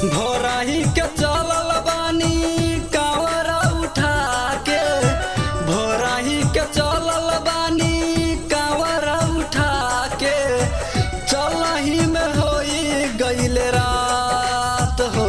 भोराही के चलल बानी कांवर उठा के, भोराही के चलल बानी कांवर उठा के, चलही में होई गईल रात हो।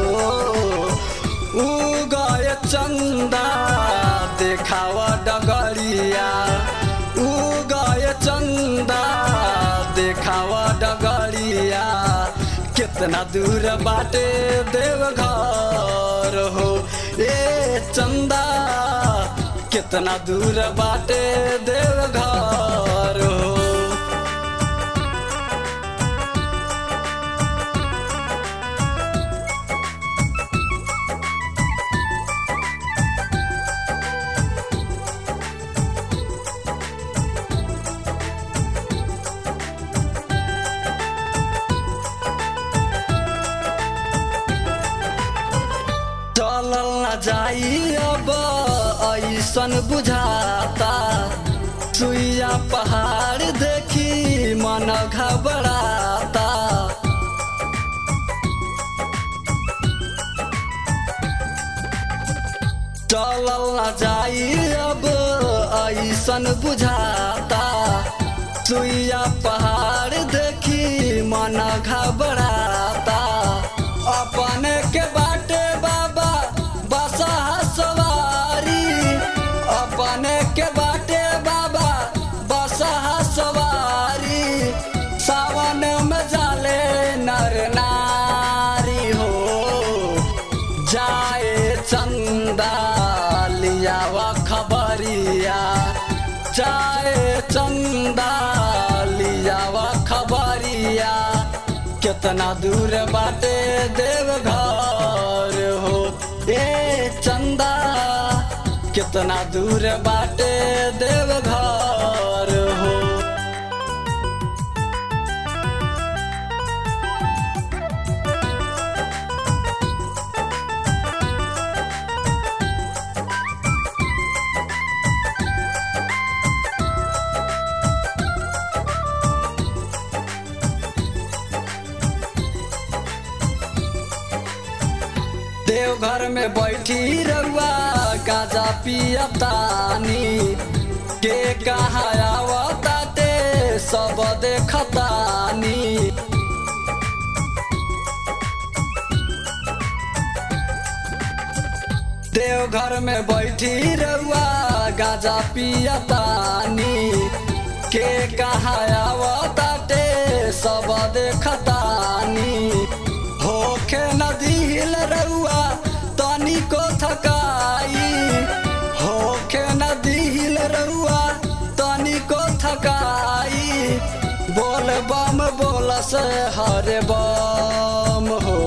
उगए चंदा देखावा डगरिया, उगए चंदा देखावा डगरिया, कितना दूर बाटे देवघर हो। ए चंदा कितना दूर बाटे देवघर हो। चलल न जाई अब ऐसन बुझाता, सुइया पहाड़ देखी मन घबराता। चलल न जाई अब ऐसन बुझाता, सुइया पहाड़ देखी मन घबराता। अपने के बाटे बाबा बसहा सवारी, अपने के बाटे बाबा बसहा सवारी, सावन में जाले नर नारी हो। जाए चंदा लियावा खबरिया, जाए चंदा लियावा खबरिया, कितना दूर बाटे देवघर हो। ए चंदा कितना दूर बाटे देवघर हो। देवघर में बैठी रउआ गाजा पियतानी, के कहाँ आवताटे सब देखतानी। देवघर में बैठी रउआ गाजा पियतानी, के कहाँ आवताटे सब देखतानी। होखे नदी हिल रउआ तनी को थकाई, होखे नदी हिल रउआ तनी को थकाई। बोल बम बोलस हरे बम हो।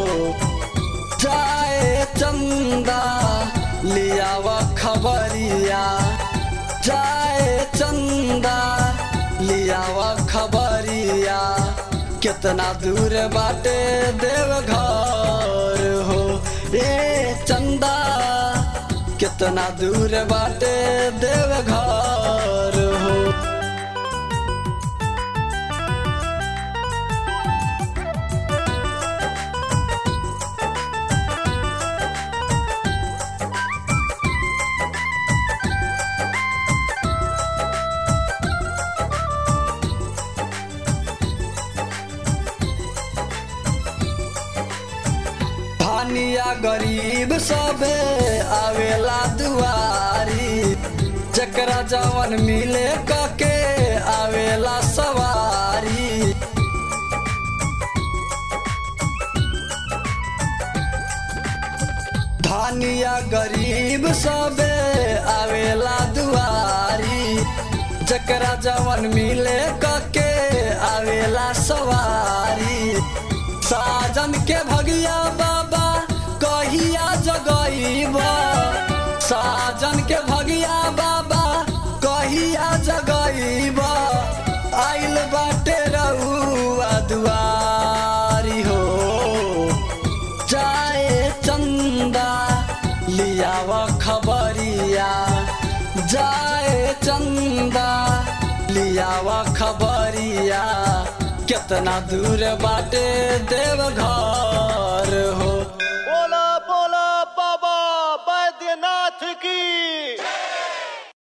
जाए चंदा लियावा खबरिया, जाए चंदा लियावा खबरिया, कितना दूर बाटे देवघर हो। ए चंदा कितना दूर बाटे देवघर हो। धनिया गरीब सबे आवेला दुआरी, जकरा जवन मिले कके आवेला सवारी। धनिया गरीब सबे आवेला दुआरी, जकरा जवन मिले कके आवेला सवारी। साजन के भगिया बाबा कहिया जगईबा, साजन के भगिया बाबा कहिया जगईबा। आइल बाटे रउआ दुआरी हो। जाए चंदा लियावा खबरिया, जाए चंदा लियावा खबरिया, कितना दूर बाटे देवघर।